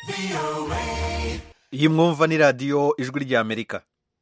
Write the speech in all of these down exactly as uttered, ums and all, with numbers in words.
iyi mwumva ni radiyo ijwi ry'Amerika.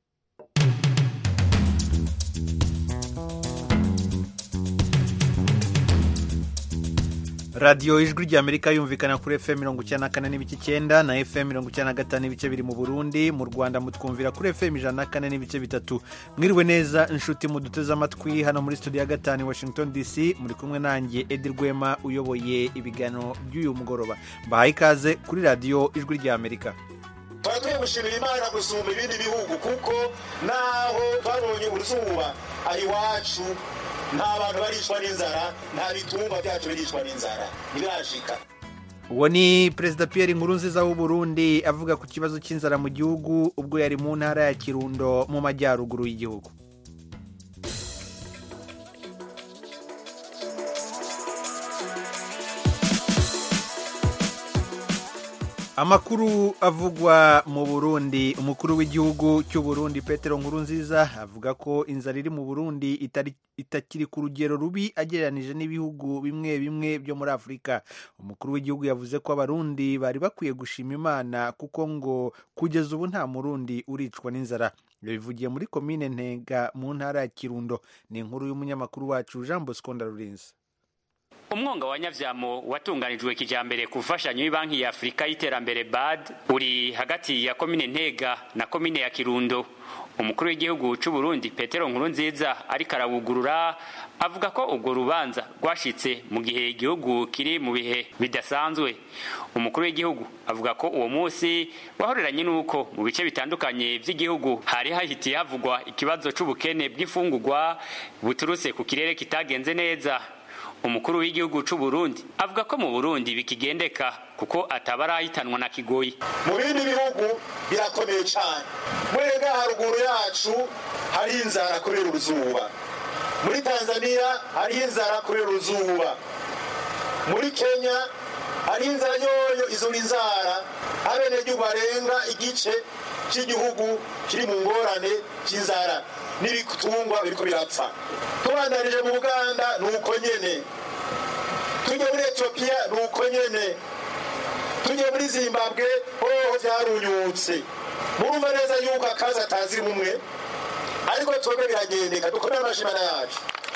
radiyo ijwi ry'Amerika yumvikana kuri F M mirongo icyenda na kane n'ibice icyenda na F M mirongo icyenda na gatanu n'ibice biri mu Burundi. Mu Rwanda mutwumvira kuri F M ijana na kane n'ibice bitatu. Mwiriwe neza inshuti muduteze amatwi hano muri studio ya gatanu Washington D C. Muri kumwe nanjye Edi Rwema uyoboye ibiganiro by'uyu mugoroba. Mbahaye ikaze kuri radiyo ijwi ry'Amerika. Twari gushimira Imana gusumba ibindi bihugu kuko naho twabonye uruzuba ari wacu nta bantu barishwa n'inzara, nta bitungwa byacu birishwa n'inzara, ntibirashika. Uwo ni Perezida Pierre Nkurunziza w'u Burundi avuga ku kibazo cy'inzara mu gihugu ubwo yari mu ntara ya Kirundo mu majyaruguru y'igihugu. Amakuru avugwa mu Burundi. Umukuru w'igihugu cy'u Burundi Petero Nkurunziza avuga ko inzara iri mu Burundi itari itakiri ku rugero rubi agereranije n'ibihugu bimwe bimwe byo muri Afurika. Umukuru w'igihugu yavuze ko abarundi bari bakwiye gushima Imana kuko ngo kugeza ubu nta murundi uricwa n'inzara. Yabivugiye muri komine Ntega mu ntara ya Kirundo. Ni inkuru y'umunyamakuru wacu Jean Bosco Ndarurinze. Umwonga wa Nyavyamo watunganijwe kijambere ku mfashanyo y'Ibanki ya Afrika y'Iterambere B A D uri hagati ya komine Ntega na komine ya Kirundo. Umukuru w'igihugu cy'u Burundi Petero Nkurunziza ariko arawugurura avuga ko ubwo rubanza rwashitse mu gihe igihugu kiri mu bihe bidasanzwe. Umukuru w'igihugu avuga ko uwo munsi wahoreranye nuko mu bice bitandukanye by'igihugu hari hahitiye havugwa ikibazo c'ubukene bw'ifungurwa buturutse ku kirere kitagenze neza. Umukuru w'igihugu cy'u Burundi avuga ko mu Burundi bikigendeka kuko atabarahitanwa na kigoyi. Mu bindi bihugu birakomeye cyane. Mwega haruguru yacu hari inzara kubera uruzuba. Muri Tanzania hari inzara kubera uruzuba. Muri Kenya hari inzara yoyo, izo inzara abenegihugu barenga igice cy'igihugu kiri mu ngorane cy'inzara n'ibitungwa biriko birapfa. Tubandanije mu Uganda nuko nyene, tujye muri Ethiopia nuko nyene, tujye muri Zimbabwe ho vyarunyutse. Murumva neza yuko akazi atazi mumwe, ariko twebwe biragendeka, dukomere amashimana yacu.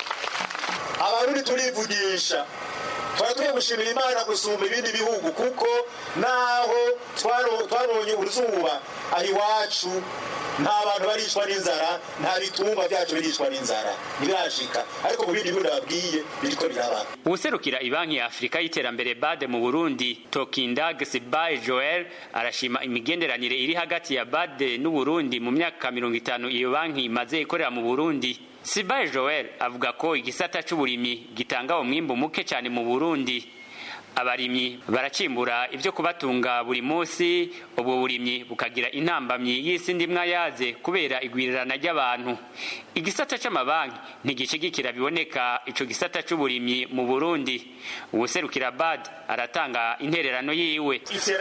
Abarundi turivugisha, twari gushimira Imana gusumba ibindi bihugu kuko naho twabonye uruzuba ari wacu nta bantu barishwa n'inzara, nta bitungwa byacu birishwa n'inzara, ntibirashika. Ariko mu bindi bihugu babwiye biriko biraba. Userukira Ibanki ya Afrika y'Iterambere B A D mu Burundi Tokindag Sibaye Joel arashima imigenderanire iri hagati ya B A D n'u Burundi mu myaka mirongo itanu iyo banki imaze ikorera mu Burundi. Sibaye Joel avuga ko igisata c'uburimyi gitanga umwimbo muke cyane mu Burundi. Abarimyi baracimbura ivyo kubatunga buri munsi, ubwo burimyi bukagira intambamyi y'isi ndimwa yaze kubera igwirirana ry'abantu. Igisata c'amabanki ntigishigikira biboneka ico gisata c'uburimyi mu Burundi. Ubuserukira B A D aratanga intererano yiwe.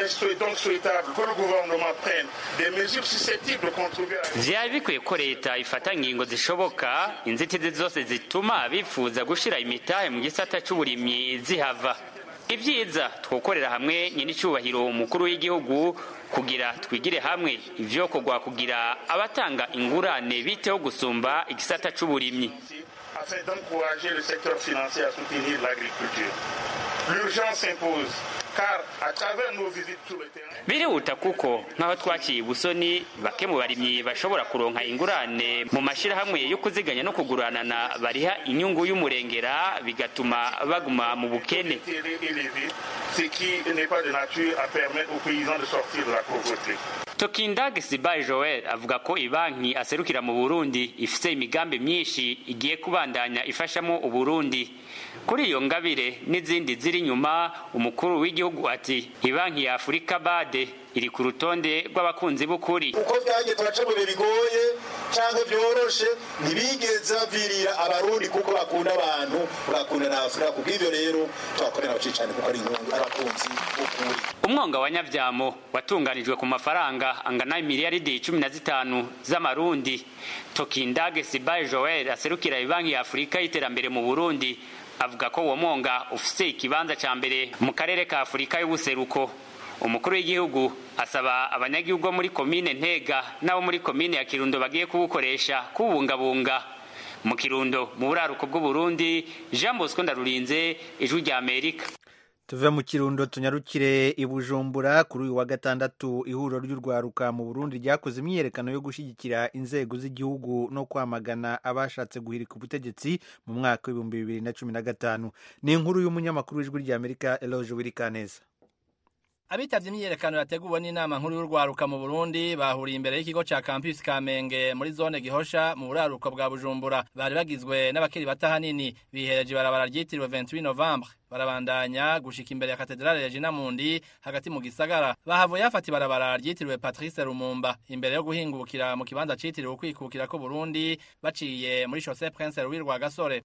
Vyari bikwiye ko leta ifata ingingo zishoboka inzitizi zose zituma bifuza gushira imitahe mu gisata c'uburimyi zihava. Ibyiza twokorera hamwe nyinicyubahiro umukuru w'igihugu kugira twigire hamwe ivyo kogwa kugira abatanga ingurane biteho gusumba igisata c'uburimyi. Afin d'encourager le secteur financier à soutenir l'agriculture. L'urgence s'impose car à travers nos visites sur le terrain birihuta kuko nkaho twaciye busoni bake mu barimyi bashobora kuronka ingurane mu mashira hamwe yo kuziganya no kuguranana bariha inyungu y'umurengera bigatuma baguma mu bukene, ce qui n'est pas de nature à permettre aux paysans de sortir de la pauvreté. Tokindag Sibaye Joel avuga ko ibanki aserukira mu Burundi ifite imigambi myinshi igiye kubandanya ifashamo u Burundi. Kuri iyo ngabire n'izindi ziri nyuma, umukuru w'igihugu ati ibanki ya Afrika B A D iri ku rutonde rw'abakunzi b'ukuri. Uko byagiye turaca mu bigoye cyangwa byoroshe ntibigeza virira abarundi kuko bakunda abantu, bakunda na Afrika. Kubw'ivyo rero twakorera abacicane kuko ari inkunga abakunzi b'ukuri. Umwonga wa Nyavyamo watunganijwe ku mafaranga angana miliyaridi cumi na zitanu z'amarundi. Tokindag Sibaye Joel aserukira ibanki ya Afrika y'Iterambere mu Burundi avuga ko uwo mwonga ufise ikibanza ca mbere mu karere ka Afurika y'ubuseruko. Umukuru w'igihugu asaba abanyagihugu muri komine Ntega nabo muri komine ya Kirundo bagiye kubukoresha kubungabunga. Mu Kirundo mu buraruko bw'u Burundi, Jean Bosco Ndarurinze, Ijwi rya Amerika. Tuve mu Kirundo tunyarukire i Bujumbura. Kuri uyu wa gatandatu ihuriro ry'urwaruka mu Burundi ryakoze imyiyerekano yo gushyigikira inzego z'igihugu no kwamagana abashatse guhirika ubutegetsi mu mwaka w'ibihumbi bibiri na cumi na gatanu. Ni inkuru y'umunyamakuru w'Ijwi rya Amerika Eloge Wirikaneza. Abitavye imyiyerekano yateguwe n'inama nkuru y'urwaruka mu Burundi bahuriye imbere y'ikigo ca Campus Kamenge muri zone Gihosha mu buraruko bwa Bujumbura. Bari bagizwe n'abakiri bata hanini bihereje barabara ryitiriwe vingt-huit Novembre. Barabandanya gushika imbere ya Katedrale ya Jinamundi hagati mu gisagara. Bahavuye yafati barabara ryitiriwe Patrice Lumumba imbere yo guhingukira mu kibanza citiriwe ukwikukira ko Burundi baciye muri Chaussée Prince Louis Rwagasore.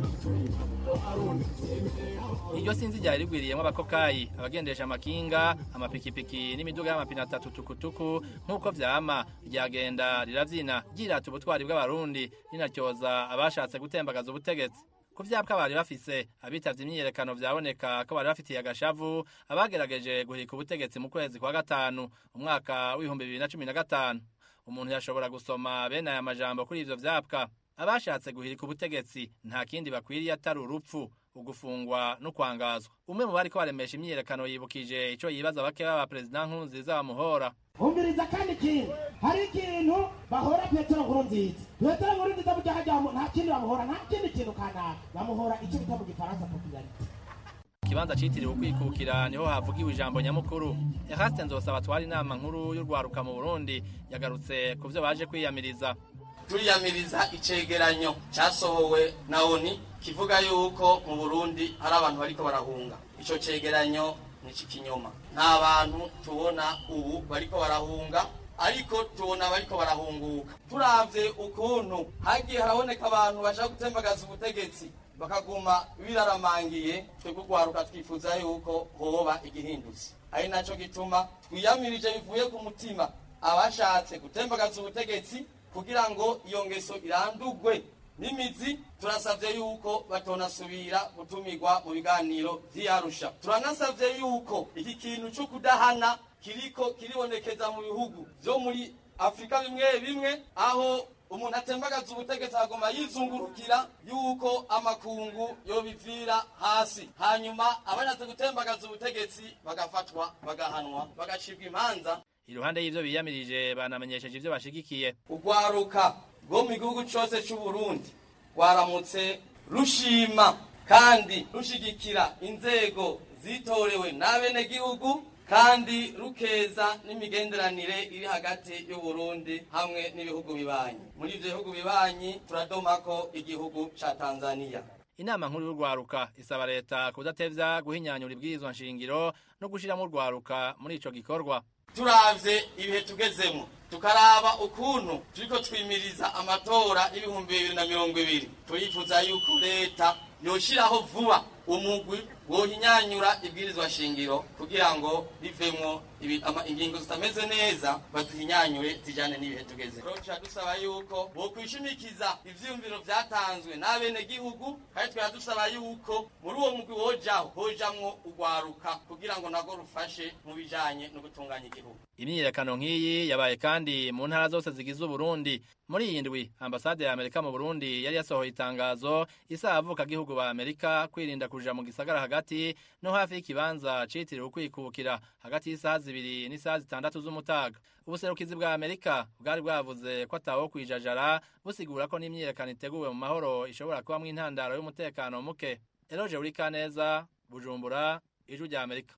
Iryo sinzi ryari rigwiriyemo abakokayi, abagendesha amakinga, amapikipiki n'imiduga y'amapine atatu tukutuku nk'uko vyama ryagenda riravyina ryirata ubutwari bw'abarundi rinatyoza abashatse gutembagaza ubutegetsi. Ku vyapwa bari bafise abitavye imyiyerekano vyaboneka ko bari bafitiye agashavu abagerageje guhika ubutegetsi mu kwezi kwa gatanu umwaka w'ibihumbi bibiri na cumi na gatanu. Umuntu yashobora gusoma bene aya majambo kuri ivyo vyapwa. Abashatse guhirika ubutegetsi nta kindi bakwiriye atari urupfu, ugufungwa no kwangazwa. Umwe mu bari ko baremesha imyiyerekano yibukije ico yibaza bake baba President Nkurunziza bamuhora. Umviriza kandi kintu hari ikintu bahora Petero Nkurunziza. Petero Nkurunziza bujyaho nta kindi bamuhora, nta kindi kintu kanaka bamuhora icyo bita mu gifaransa popularity. Kibanza citiriwe ukwikukira niho havugiwe ijambo nyamukuru. Eraste Nzosaba twari inama nkuru y'urwaruka mu Burundi yagarutse kuvyo baje kwiyamiriza. Turiyamiriza icegeranyo cyasohowe na O N U kivuga yuko mu Burundi hari abantu bariko barahunga. Ico cegeranyo ni cikinyoma. Nta bantu tubona ubu bariko barahunga, ariko tubona bariko barahunguka. Turavye ukuntu hagiye haraboneka abantu bashaka gutembagaza ubutegetsi bakaguma biraramangiye, twebwe gwaruka twifuza yuko hoba igihindutse. Ari naco gituma twiyamirije bivuye ku mutima abashatse gutembagaza ubutegetsi kugira ngo iyo ngeso irandugwe n'imizi. Turasavye yuko batonasubira gutumirwa mu biganiro vy'Arusha. Turanasavye yuko iki kintu cyo kudahana kiriko kiribonekeza mu bihugu byo muri Afrika bimwe bimwe, aho umuntu atembagaza ubutegetsi agoma yizungurukira, yuko amakungu yobivira hasi, hanyuma abanaze gutembagaza ubutegetsi bagafatwa bagahanwa bagacibwa imanza. Iruhande y'ivyo biyamirije banamenyesheje ivyo bashigikiye. Ugwaruka rwo mu gihugu cyose cy'u Burundi rwaramutse rushima kandi rushigikira inzego zitorewe n'abene gihugu, kandi rukeza n'imigenderanire iri hagati y'u Burundi hamwe n'ibihugu bibanyi. Muri ivyo bihugu bibanyi turadomako igihugu ca Tanzania. Inama nkuru y'urwaruka isaba leta kudatevya guhinyanyura ibwirizwa nshingiro no gushiramo urwaruka muri ico gikorwa. Turavye ibihe tugezemo, tukaraba ukuntu turiko twimiriza amatora y'ibihumbi bibiri na mirongo ibiri, turifuza yuko leta yoshiraho vuba umugwi wohinyanyura ibwirizwa shingiro kugira ngo bivemwo ingingo zitameze neza bazihinyanyure zijane n'ibihe tugeze. Rocha dusaba yuko bo kwishimikiza ivyumviro vyatanzwe n'abene gihugu, kandi twadusaba yuko muri uwo mugwi wojaho hojamwo ugwaruka kugira ngo nago rufashe mu bijanye no gutunganya igihugu. Imyiyerekano nk'iyi yabaye kandi mu ntara zose zigize Burundi. Muri iyi ndwi ambasade ya Amerika mu Burundi yari yasohoye itangazo isaba avuka gihugu ba Amerika kwirinda kuja mu gisagara hagati no hafi y'ikibanza citiriwe ukwikukira hagati y'isaha zibiri n'isaha zitandatu z'umutaga. Ubuserukizi bwa Amerika bwari bwavuze ko atawo kwijajara, busigura ko n'imyiyerekano iteguwe mu mahoro ishobora kuba mu intandaro y'umutekano muke. Eloge Wirikaneza, Bujumbura, Ijwi rya Amerika.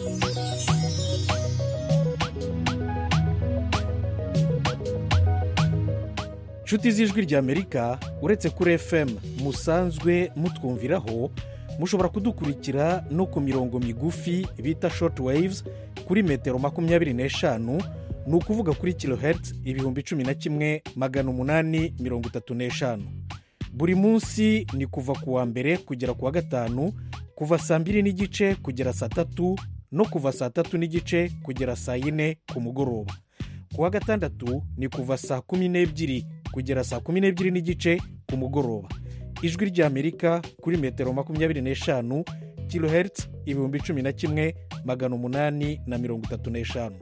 Nshuti z'Ijwi rya Amerika, uretse kuri F M musanzwe mutwumviraho, mushobora kudukurikira no ku mirongo migufi bita short waves kuri metero makumyabiri n'eshanu, ni ukuvuga kuri kilohertz ibihumbi cumi na kimwe magana umunani mirongo itatu n'eshanu. Buri munsi ni kuva ku wa mbere kugera ku wa gatanu, kuva saa mbiri n'igice kugera saa tatu no kuva saa tatu n'igice kugera saa yine ku mugoroba. Ku wa gatandatu ni kuva saa kumi n'ebyiri kugera saa kumi n'ebyiri n'igice ku mugoroba. ijwi ry'amerika kuri metero makumyabiri n'eshanu kilohertz ibihumbi cumi na kimwe magana umunani na mirongo itatu n'eshanu.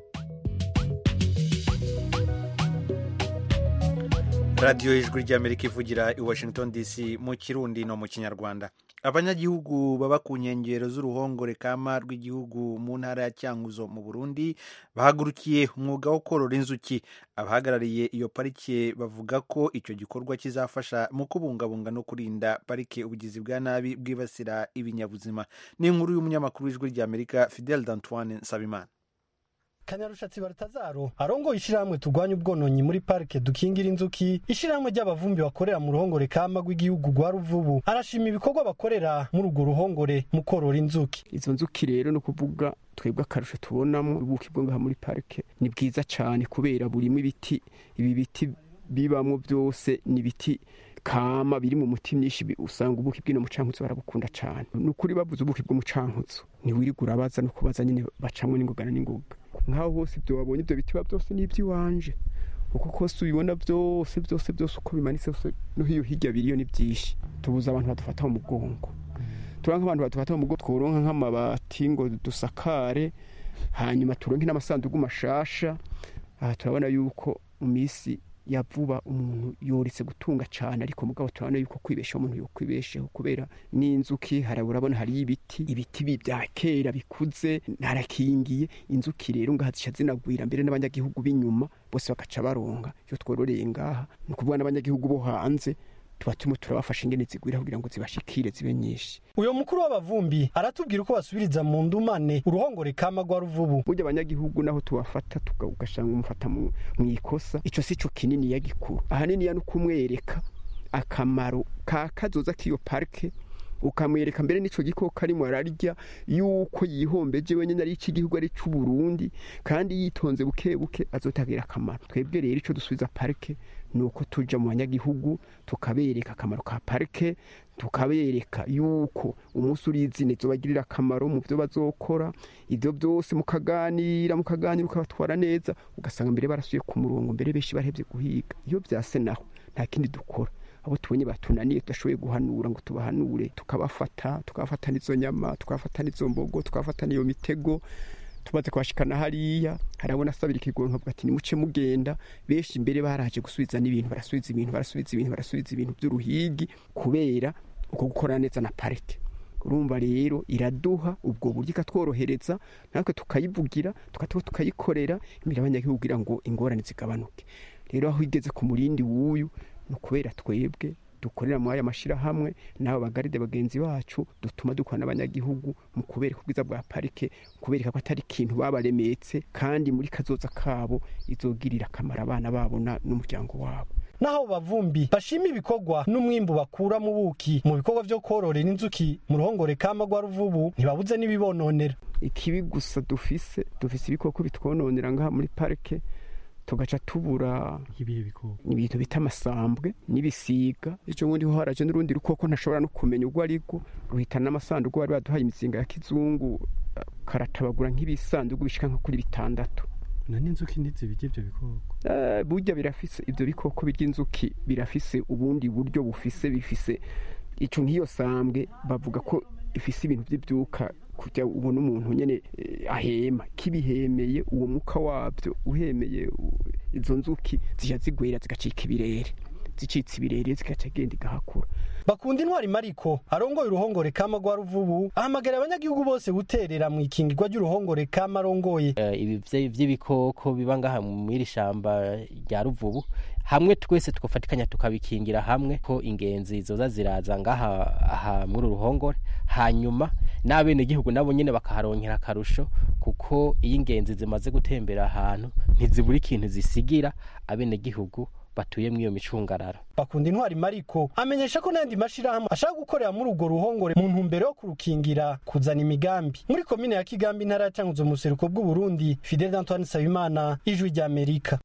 radiyo ijwi ry'amerika ivugira i washington dc mu kirundi no mu kinyarwanda. abanyagihugu baba ku nkengero z'uruhongore kama rw'igihugu mu ntara ya Cyanguzo mu Burundi bahagurukiye umwuga wo korora inzuki. abahagarariye iyo parike bavuga ko icyo gikorwa kizafasha mu kubungabunga no kurinda parike ubugizi bwa nabi bwibasira ibinyabuzima. ni inkuru y'umunyamakuru w'ijwi ry'amerika Fidel d'Antoine Nsabimana. Kanyarushatsi Barutazaro arongoye ishirahamwe turwanya ubwononyi muri parike dukingira inzuki, ishirahamwe ry'abavumbi bakorera mu ruhongore kama rw'igihugu rwa Ruvubu, arashima ibikorwa bakorera muri urwo ruhongore mu korora inzuki. Izo nzuki rero no kuvuga twebwe akarusho tubonamo ubuki bwo ngaha muri parike ni bwiza cyane kubera burimo ibiti, ibi biti bibamo byose ni biti kama biri mu muti myinshi, usanga ubuki bw'ino mucankutso barabukunda cyane. Nukuri bavuze ubuki bwo mucankutso ni wirigura baza no kubaza nyine bacamwe n'ingogana n'ingoga. Nkaho hose ibyo wabonye ibyo biti byose ni iby'iwanje, uko kose ubibona byose byose byose uko bimanitse no hiyo hirya biriyo ni byinshi. Tubuza abantu badufata mu mugongo, turanka abantu badufata mu mugongo, tworonka nk'amabati ngo dusakare, hanyuma turonke n'amasanduku mashasha. Aha turabona yuko mu misi ya vuba umuntu yoritse gutunga cyane, ariko mugabo turabona yuko kwibesha umuntu yo kwibesheho kubera n'inzuki. Harabona hari ibiti ibiti bya kera bikuze ntarakingiye inzuki, rero ngaha zica zinagwira mbere n'abanyagihugu b'inyuma bose bakaca baronga iyo twororeye ngaha. ni ukuvuga n'abanyagihugu bo hanze tuba turimo turabafasha ingene zigwira kugira ngo zibashikire zibe nyinshi. Uyo mukuru w'abavumbi aratubwira uko basubiriza mu ndumane uruhongore kama rwa Ruvubu. Burya abanyagihugu naho tubafata tukagashanga umufata mu ikosa, ico sico kinini ya gikuru. Ahanini ya no kumwereka akamaro ka kazoza kiyo parike, ukamwereka mbere nico gikoko ari mu ararya yuko yihombeje wenyine ari iki gihugu ari cy'u Burundi, kandi yitonze buke buke azotagira akamaro. Twebwe rero ico dusubiza parike nuko tuja mu banyagihugu tukabereka akamaro ka parike, tukabereka yuko umunsi urizine zobagirira akamaro mu byo bazokora. Ibyo byose mukaganira mukaganira ukabatwara neza, ugasanga mbere barasuye ku murongo, mbere beshi barehevye guhiga. Iyo byase naho nta kindi dukora, abo tubonye batunaniye tudashoboye guhanura ngo tubahanure, tukabafata tukabafata nizo nyama, tukabafata nizo mbogo, tukabafata niyo mitego, tubaze kwashikana hariya. Harabona sabira ikigonka bwa ati nimuce mugenda. Beshi mbere baraje gusubiza n'ibintu, barasubiza ibintu barasubiza ibintu barasubiza ibintu by'uruhigi kubera uko gukora neza na parike. Urumva rero iraduha ubwo buryo ikatworohereza, natwe tukayivugira tukatuko tukayikorera imbere abanyagihugu kugira ngo ingorane zigabanuke. Rero aho igeze ku murindi wuyu no kubera twebwe dukorera mu aya mashira hamwe nabo bagaride bagenzi bacu, dutuma dukora n'abanyagihugu mu kubereka ubwiza bwa parike, kubereka ko atari ikintu babaremetse, kandi muri kazoza kabo izogirira akamaro abana babo n'umuryango wabo. Naho bavumbi bashima ibikorwa n'umwimbu bakura mu buki mu bikorwa byo kororera inzuki mu ruhongore kama rwa Ruvubu, ntibabuze n'ibibononera. Ikibi gusa dufise dufise ibikoko bitwononera ngaha muri parike, tugaca tubura ibihe bikoko n'ibintu bita amasambwe n'ibisiga. Ico ngundi ho haraje n'urundi rukoko ntashobora no kumenya ubwo ariko ruhitana amasanduku bari baduhaye imizinga ya kizungu, karatabagura nk'ibisanduku bishika nko kuri bitandatu. Nani inzuki ndize bijye byo bikoko eh burya birafise ibyo bikoko by'inzuki birafise ubundi buryo bufise bifise ico nk'iyo sambwe bavuga ko ifise ibintu by'ibyuka kujya ubona umuntu nyene eh, ahema kibihemeye uwo muka wabyo uhemeye izo nzuki zija zigwera zigacika ibirere, zicitse ibirere zigaca genda igahakura. Bakunda intwari Mariko arongoye uruhongore kama rwa Ruvubu ahamagara abanyagihugu bose guterera mu ikingirwa ry'uruhongore kama arongoye. Uh, ibi vy'ibikoko biba ngaha mu iri shamba rya Ruvubu, hamwe twese tukofatikanya tukabikingira hamwe ko ingenzi zoza ziraza ngaha aha muri uruhongore, hanyuma n'abene gihugu nabo nyene bakaharonkera akarusho, kuko iyi ingenzi zimaze gutembera ahantu ntizibura ikintu zisigira abene gihugu batuye mu iyo micungararo. Bakunda intwari Mariko amenyesha ko nandi mashirahamwe ashaka gukorera muri urwo ruhongore mu ntumbero yo kurukingira kuzana imigambi. Muri komine ya Kigambi ntara ya Cyanguzo mu seruko bw'u Burundi, Fidel d'Antoine Nsabimana, Ijwi ry'Amerika.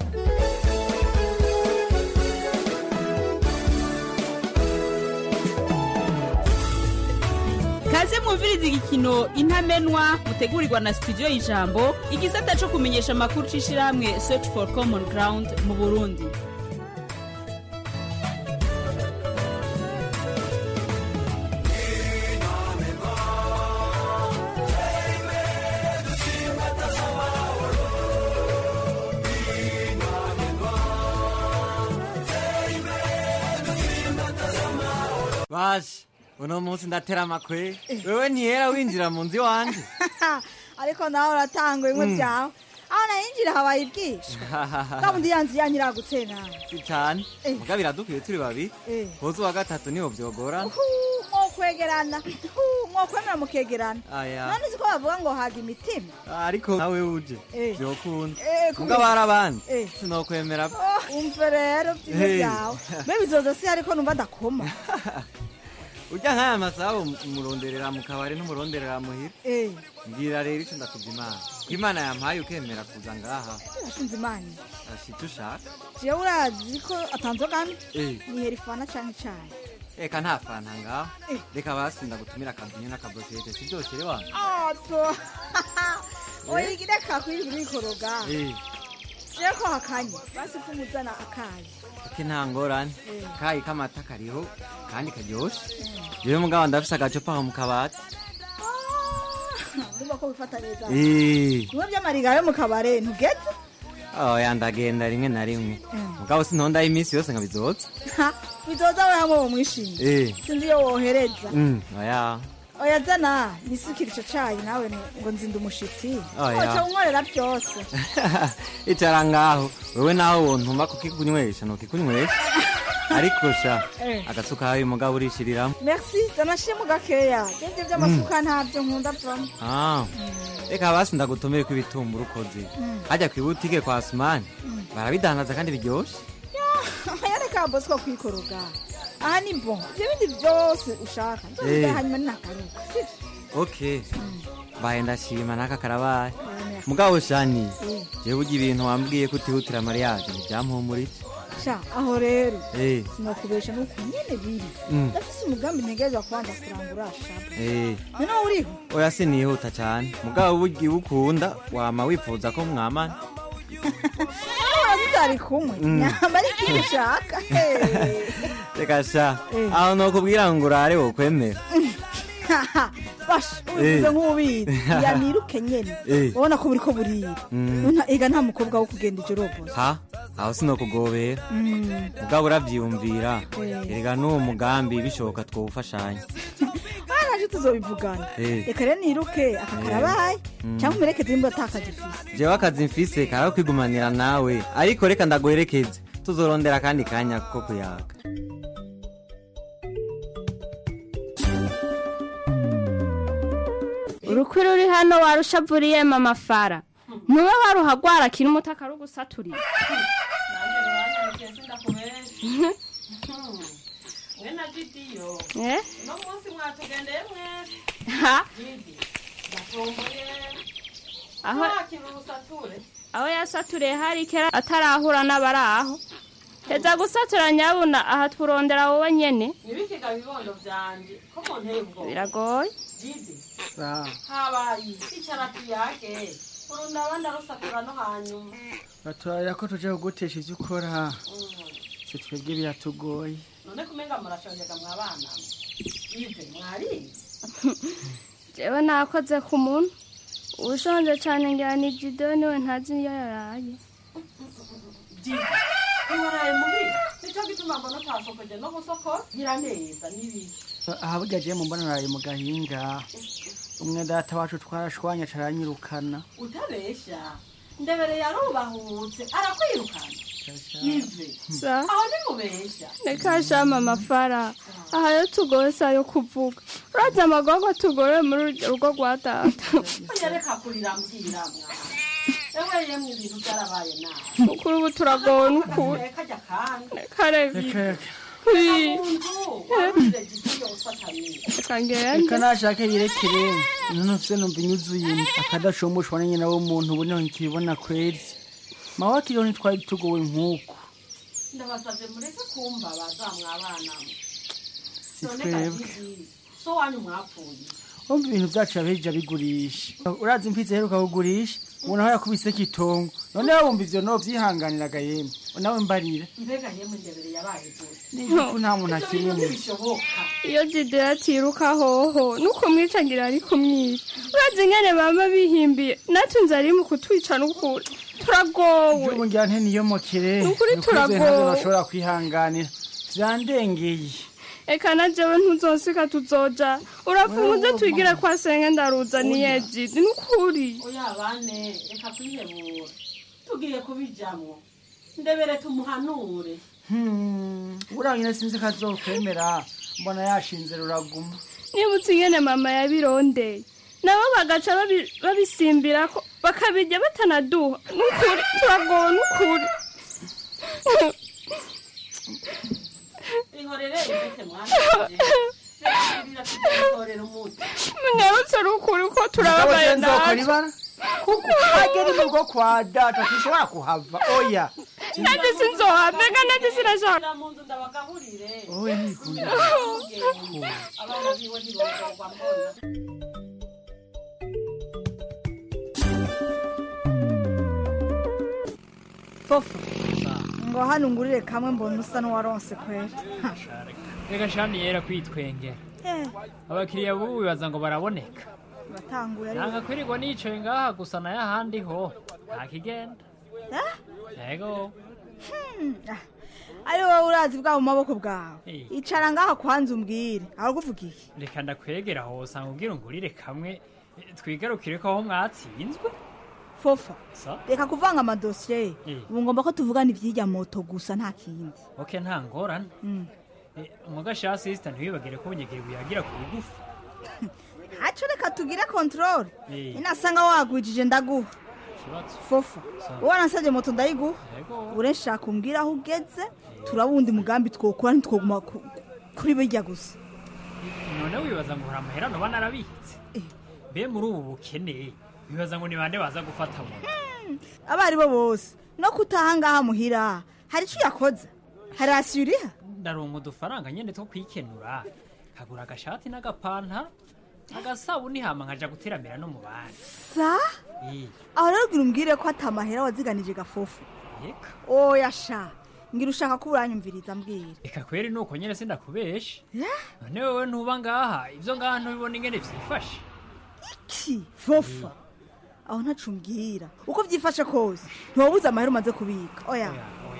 Kaze mwumviriza igikino Intamenwa mutegurirwa na studio y'Ijambo, igisata cyo kumenyesha amakuru cishirahamwe Search for Common Ground mu Burundi. baje uno munsi ndatera amakwe wewe ntiyera winjira mu nzu iwanje ariko nawe uratanga bimwe byawe aho nayinjira habaye ibwishwa kabundi yanzu yanyiragutse nawe si cyane muga biradukwiye turi babiri hozo wa gatatu niho vyogorana mwokwegerana mwokwemera mukegerana none siko bavuga ngo haga imitima ariko nawe uje vyokunda muga barabandi sinokwemera umve rero vy'ibyo vyawe mbe bizoza si ariko numva ndakoma ujya nk'aya masaha umuronderera mu kabari n'umuronderera muhira mbwira rero icyo ndakubye imana ko imana yampaye ukemera kuza ngaha urashinze imana ashita ushaka jewe urazi ko atanzogana nihera ifana canke icayi eka nta fanta ngaho reka basi ndagutumira akavinyo n'akabrosete si byose rero wanyu ato oyigira kakwiri bikoroga jewe ko hakanye basi kumuzana akayi ake nta ngorane kayi k'amata kariho kandi karyoshe jewe mugabo ndafise agacupa aho mu kabati ndumva ko bifata neza niwe by'amariga yo mu kabare ntugeze oya ndagenda rimwe na rimwe mugabo sintondaho iminsi yose nka bizoza bizoza we hamwe wo mwishimye sinzi iyo wohereza oya oya zana nisukira ico cayi nawe ngo nzinda umushitsi oca unkorera byose icara ngaho wewe naho wontuma kukikunywesha nokikunywesha ariko sha agasuka hayo mugabo urishiriramo merci zanashimo gakeya ivyo vy'amasuka ntavyo nkunda vamo ah reka basi ndagutumire ko ibitumbura ukoze hajya kwibutike kwa Asmani barabidanaza kandi biryoshe yareka bosco kwikoroga aha ni bon ibindi byose ushaka nzoza hanyuma nakaruka okay baye ndashima naka karabaye mugabo shani jewe ugi ibintu wambwiye kutihutira mariage ntibyampumburiye sha aho rero eh sinokubesha nuko nyene biri ndafise umugambi ntegerezwa kubanza kurangura shaba eh none uriho oya sinihuta cyane mugabo ugi ukunda wama wifuza ko mwamana tutari kumwe nyamba ari kintu ushaka reka sha aho nokubwira ngo urare wokwemera basha ubivuze nk'ubizi yaniruke nyene ubona ko buriko burira ega nta mukobwa wo kugenda ijoro bose ha aho sinokugobera mugabo uravyiyumvira erega n'uwo mugambi bishoboka twowufashanya naje tuzobivugana reka rero niruke akakarabaye cyangwa umerekeze nimba atakazi mfise jewe akazi mfise karaho kwigumanira nawe ariko reka ndaguherekeze tuzorondera kandi kanya ko kuyaga urukwi ruri hano warushavuriye mama Fara ntube waruhagwara kiri umutaka rugusaturira we na Didiyo eh no munsi mwatugendeye mwese ha Didi ndatomboye aho kirusature aho yasaturiye hari kera atarahura n'abaraho heza gusatura nyabuna aha turondera wowe nyene nibikiga bibondo byanje ko monteye ubwo biragoye Didi sa habayi icara tuyake urunda abandi arusatura no hanyuma batwara ko tuje kugutesha ivyo ukora se twebwe biratugoye none kumenga murashonjega mwabana ive mwari jewe nakoze ku muntu ushonje cyane njyana ijido niwe ntazi niyo yaraye Didi niwaraye muhira nicyo gituma mbona utasokoje no gusoko nyiraneza n'ibiki aha burya je mumbona naraye mu gahinga umwe data wacu twarashwanya caranyirukana utabesha ndebere yarubahutse arakwirukana ive aho nimubesha reka shama amafara aha yo tugose ayo kuvuga uraza amagogo tugore muri urwo rugo rwa data oya reka kurira mbwira mwana ewe yemwe ibintu byarabaye nawe mukuru ubu turagowe n'ukuri kajya kandi reka reka reka nashake yirekere none ufise numva inyuzuye akadashomboshwa nyine nawe umuntu ubu niho nkibona kweri mawe akiriho ntitwari tugowe nk'uko ndabasavye mureke kumva bazamwabana si twebwe so wanyu mwapfuye umva ibintu vyacu yabeja bigurisha urazi imfizi aheruka kugurisha ubona aho yakubiseko itongo none wumva ivyo no vyihanganiraga yemwe nawe mbarira mbega yemwe ndebere yabaye gute n'igifu nta muntu akiriye mu iyo Didi yatiruka hoho nuko mwicagira ari kumwica urazi ingene bama bihimbiye natunze ari mu kutwica n'ukuri turagowe ubu ngira nte niyo mokere n'ukuri turagowe bashobora kwihanganira vyandengeye eka na jewe ntuzosika tuzoja urafunze twigira kwa senge ndaruzaniye jidi nukuri oya bane reka kwihebura tugiye kubijamwo ndebere tumuhanure urangire sinzi kazokwemera mbona yashinze ruraguma nibutse ingene mama yabirondeye nabo bagaca babisimbira ko bakabijya batanaduha nukuri turagowe nukuri ihorere ibete mwana mnyarutse rukuri ko turababaye nawe kuko agera imugo kwa data sishobora kuhava oya nanje sinzohava ega nanje sinashaka mu nzu ndabagaburire oya ntikunda abana biwe ntibogorwa mbona Fofo ngo hano ngurire kamwe mbona usa n'uwaronse kwera reka shani yera kwitwengera abakiriya bubu bibaza ngo baraboneka batanguye ari nanga kwirirwa nicaye ngaha gusa nayo ahandi ho nta kigenda yego ari wowe urazi bwa mu maboko bwawe icara ngaha kwanza umbwire arakuvuga iki reka ndakwegera aho usanga ubwira ungurire kamwe twigarukire ko aho mwatsinzwe Fofa reka kuvanga amadosiye ubu ngomba ko tuvugana ivy'ijya moto gusa nta kindi okay nta ngorane umugasha assistant ntibibagire ko unyegere buyagira ku bugufi haco reka tugire control inasanga wagwijije ndaguha Fofa wanansabye moto ndayiguha ureshaka kumbwira aho ugeze turabundi mugambi twokora ntitwoguma kuri bijya gusa none wibaza ngo uramahera no banarabitse be muri ubu bukene bibaza ngo ni bande baza gufata mu abari bo bose no kutaha ngaha muhira hari ico yakoze hari asuriha ndaronka udufaranga nyene two kwikenura kagura agashati n'agapantaro agasabuni hama nkaja guteramira no mu bandi sa aho rero gira umbwire ko atamahera waziganije gafofu yeka oya sha ngira ushaka ko uranyumviriza mbwira eka kweri nuko nyene sindakubesha none wewe ntuba ngaha ivyo ngaha ntubibona ingene vyifashe iki fofa aho ntacumbwira uko vyifashe kose ntiwabuze amahera umaze kubika oya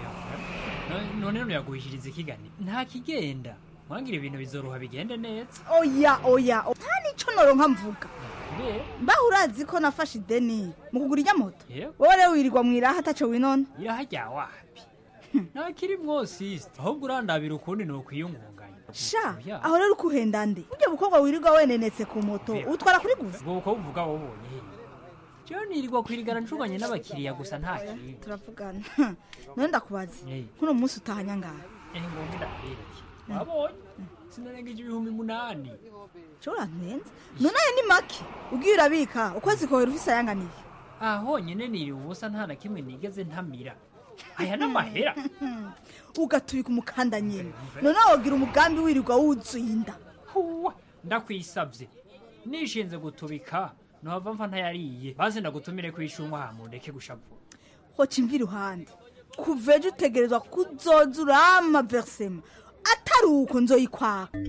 none none yaguhishiriza ikigani nta kigenda mwangira ibintu bizoroha bigende neza oya oya nta nico noronka mvuga mbaho urazi ko nafashe ideni mu kugura ijya moto wowe rero wirirwa mwiraha ataco winona iraha rya wapi ntakiri mwosiste ahubwo urandabira ukundi ni ukwiyungunganya sha aho rero ukuhenda nde ujya bukobwa wirirwa wenenetse ku moto utwara kuri gusa ubwo bukobwa uvuga wabonye jewe nirirwa kwirigana ncuganye n'abakiriya gusa nta kintu turavugana none ndakubaza kuno munsi utahanya ngaha eh ngomba ndabereke wabonye sinarengeje ibihumbi munani cora ntenze none ni make ugiye urabika ukwezi kohera ufise ayanganiye aho nyene niri ubusa nta na kimwe nigeze ntamira aya n'amahera ugatubika umukanda nyene none wogira umugambi wirirwa wuzuinda huwa ndakwisabye nishinze gutubika nohava mfa ntayariye bazi ndagutumire kwishumwa hamundeke gushavura hoca imvi ruhande kuveje utegerezwa kuzoza urama versema atari uko nzoyikwaka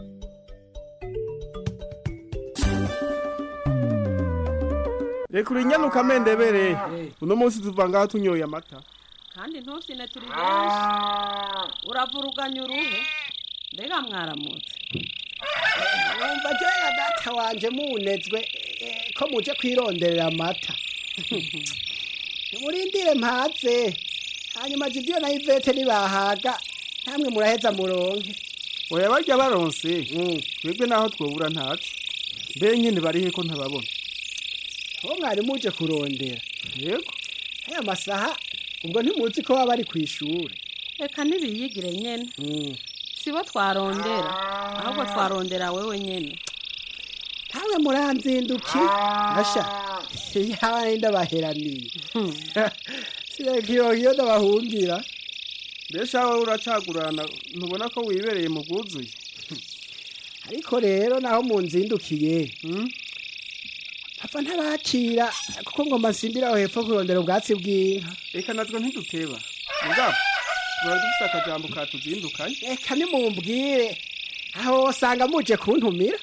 reka urinyanuka mendebere uno munsi tuva ngaho tunyoye amata kandi ntufine turi benshi uravuruganya uruhe mbega mwaramutse wumva jewe data wanje munezwe ko muje kwironderera amata murindire mpaze hanyuma Gideon na Ivete nibahaga namwe muraheza muronke oya barya baronse twebwe naho twobura ntacu mbe nyine barihe ko ntababona aho mwari muje kurondera yego aya masaha ubwo ntimuzi ko baba bari kw'ishure reka ntibiyigire nyene sibo twarondera ahubwo twarondera wewe nyene hamwe muranzinduki asha yawe ndabaheraniye sirekiyo ndabahungira mbese aho uracagurana ntubona ko wibereye mu bwuzuye ariko rero naho munzindukiye papa ntabakira kuko ngomba nsimbira aho hepfo kurondera ubwatsi bw'inka reka natwe ntiduteba mugabo tubara dufise akajambo katuzindukanye reka nimumbwire aho wasanga muje kuntumira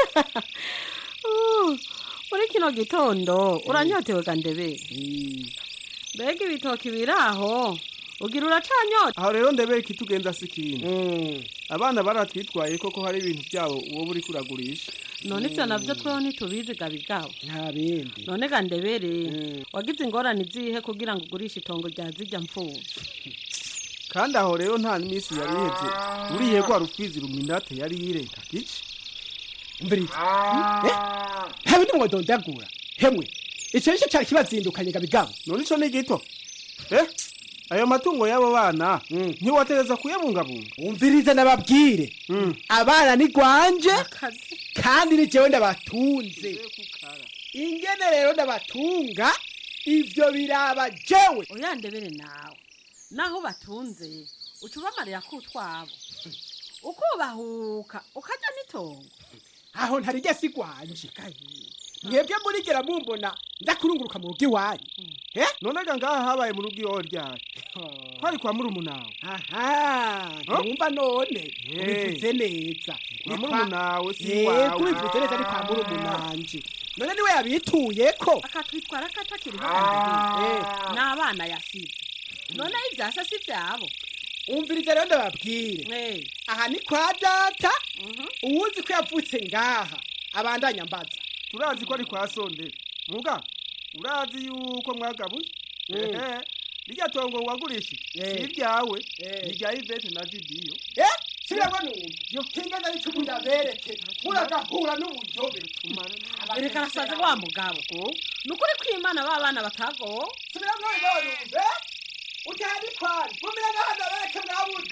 muri kino gitondo uranyotewe gandebe mbega ibitoki biraho ugira uracanyota aho rero ndebere kitugenza sikini abana baratwitwaye koko hari ibintu byabo uwo buri kuragurisha none ivyo navyo tweho ntitubizi gabigabo nta bindi none ga ndebere wagize ingorane zihe kugira ngo ugurishe itongo rya zijya mfuzi kandi aho rero nta n'imisi yari iheze uriye kwa rufizi ruminate yari yireka kici mviriza eh habe ndimo dondagura hemwe ico nico cyari kibazindukanye gabigabo none ico ni gito eh ayo matungo y'abo bana ntiwatereza kuyabungabunga umvirize nababwire abana ni gwanje kandi ni jewe ndabatunze ingene rero ndabatunga ivyo biraba jewe oyandebere nawe naho batunze ucubamarira kutwabo ukubahuka ukaja nitongo aho ntarige sigwanje mwebwe murigera mumbona ndakurunguruka mu rugo iwanyu eh none ga ngaha habaye mu rugo iwawe ryari hari kwa murumunawe aha ntumva none ubivuze neza kwa murumunawe si wawe yego ubivuze neza ni kwa murumunanje none niwe yabituyeko akatwitwara katakiriho eh n'abana yasize none ivyasa si vyabo umvirize rero ndababwire aha ni kwa data uwuzi ko yavutse ngaha abandanya mbaza turazi ko ari kwa sonde muga urazi yuko mwagabuye ehe rijya tongo wagurishije si iryawe irya Ivete na Vidiyo eh sirabwo numva yo kinga nari cumunda bereke muragahura n'ubuyobe reka nasaze wa mugabo nukuri kwimana ba bana batago sirabwo numva utari kwani mumira ngahanda bereke mwabuti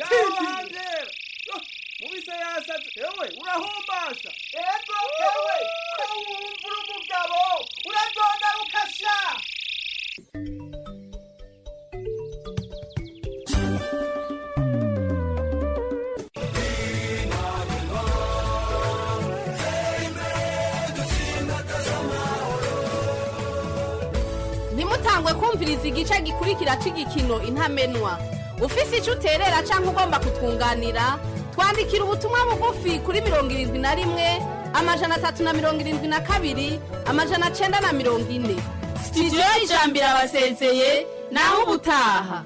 mubise yasaze ewe urahombasha ego ewe ko wumvura umugabo uradonda ukasha ntimutangwe kumviriza igice gikurikira c'igikino intamenwa ufise ico uterera canke ugomba kutwunganira twandikira ubutumwa bugufi kuri mirongo irindwi na rimwe amajana atatu na mirongo irindwi na kabiri amajana cenda na mirongo ine sitidiyo y'ijambo irabasezeye naho ubutaha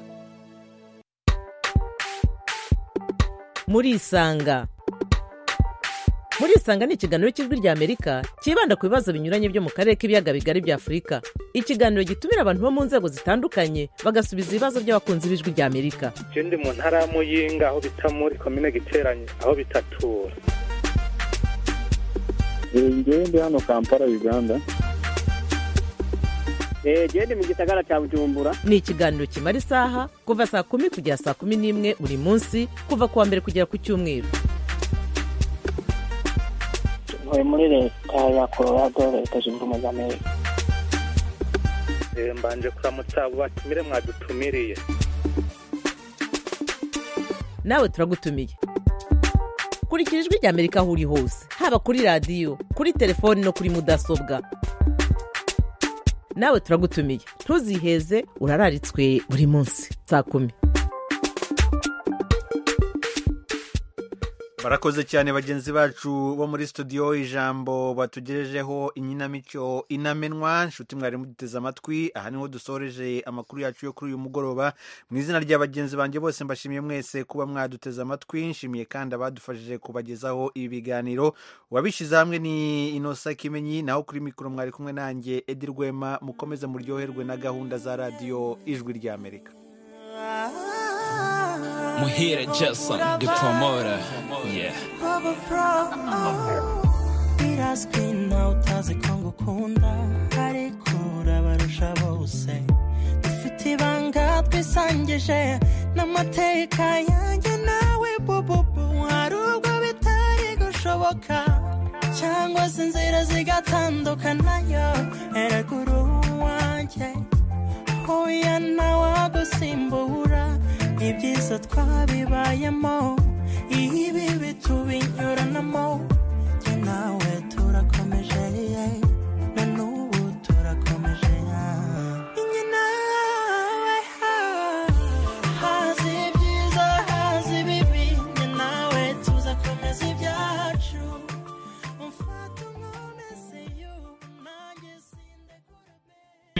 murisanga murisanga ni ikiganiro cy'ijwi rya Amerika kibanda ku bibazo binyuranye byo mu karere k'ibiyaga bigari bya Afurika ikiganiro gitumira abantu bo mu nzego zitandukanye bagasubiza ibibazo by'abakunzi b'ijwi rya Amerika je ndi mu ntara ya Muyinga aho bita muri commune Giteranye aho bitatura ngewe ndi hano Kampala Uganda eh je ndi mu gisagara cya Bujumbura ni ikiganiro kimara isaha kuva saa kumi kugera saa kumi n'imwe buri munsi kuva kuwa mbere kugera ku cyumweru ntuye muri leta ya Colorado leta zunze ubumwe za Amerika eh mbanje kuramutsa abo batumire mwadutumiriye nawe turagutumiye kurikira ijwi rya Amerika aho uri hose haba kuri radiyo kuri telefoni no kuri mudasobwa nawe turagutumiye ntuziheze urararitswe buri munsi saa kumi barakoze cyane bagenzi bacu bo muri studio ijambo batugejejeho inkinamico inamenwa nshuti mwari muduteze amatwi aha niho dusoreje amakuru yacu yo kuri uyu mugoroba mu izina rya bagenzi banjye bose mbashimiye mwese kuba mwaduteze amatwi nshimiye kandi abadufashije kubagezaho ibi biganiro wabishyize hamwe ni Inosa Kimenyi naho kuri mikoro mwari kumwe nanjye Edi Rwema mukomeze muryoherwe na gahunda za radio ijwi rya Amerika. Muhire Jason, the promoter. Yeah. Birazwi nawe utazi ko ngukunda ariko urabarusha bose dufite ibanga twisangije n'amateka yanjye nawe bububu hari ubwo bitari gushoboka cyangwa se inzira zigatandukanayo eraguru wanjye hoya nawagusimbura ibyiza twabibayemo ibi bitubinyuranamo